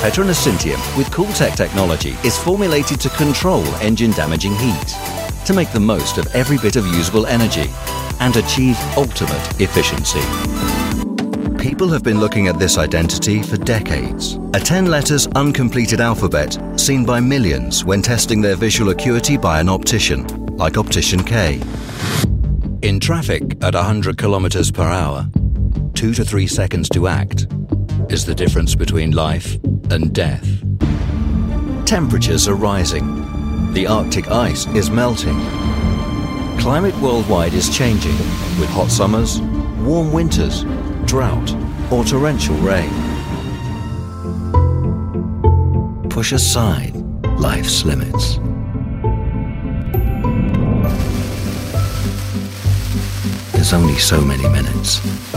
Petronas Syntium with Cooltech technology is formulated to control engine-damaging heat, to make the most of every bit of usable energy and achieve ultimate efficiency. People have been looking at this identity for decades. A 10 letters uncompleted alphabet seen by millions when testing their visual acuity by an optician, like Optician K. In traffic at 100 kilometers per hour, 2 to 3 seconds to act is the difference between life and death. Temperatures are rising. The Arctic ice is melting. Climate worldwide is changing with hot summers, warm winters, drought or torrential rain. Push aside life's limits. There's only so many minutes.